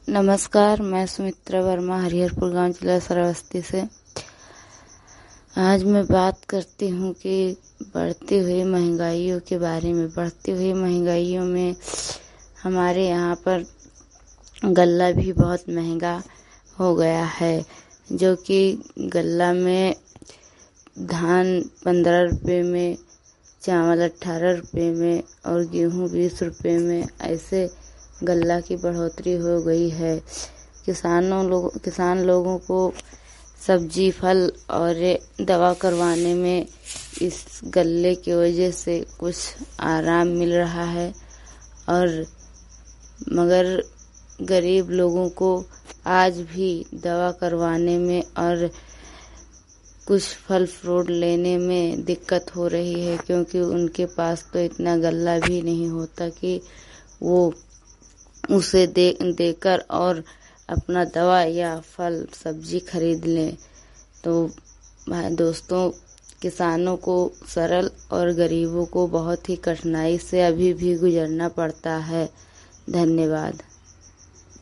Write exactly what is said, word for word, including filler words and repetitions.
नमस्कार, मैं सुमित्रा वर्मा हरिहरपुर गांव जिला श्रावस्ती से। आज मैं बात करती हूँ कि बढ़ती हुई महंगाइयों के बारे में। बढ़ती हुई महंगाइयों में हमारे यहाँ पर गल्ला भी बहुत महंगा हो गया है, जो कि गल्ला में धान पंद्रह रुपये में, चावल अट्ठारह रुपये में और गेहूँ बीस रुपये में, ऐसे गल्ला की बढ़ोतरी हो गई है। किसानों लोग किसान लोगों को सब्जी, फल और दवा करवाने में इस गल्ले की वजह से कुछ आराम मिल रहा है, और मगर गरीब लोगों को आज भी दवा करवाने में और कुछ फल फ्रूट लेने में दिक्कत हो रही है, क्योंकि उनके पास तो इतना गल्ला भी नहीं होता कि वो उसे दे देकर और अपना दवा या फल सब्जी खरीद लें। तो भाई दोस्तों, किसानों को सरल और गरीबों को बहुत ही कठिनाई से अभी भी गुजरना पड़ता है। धन्यवाद।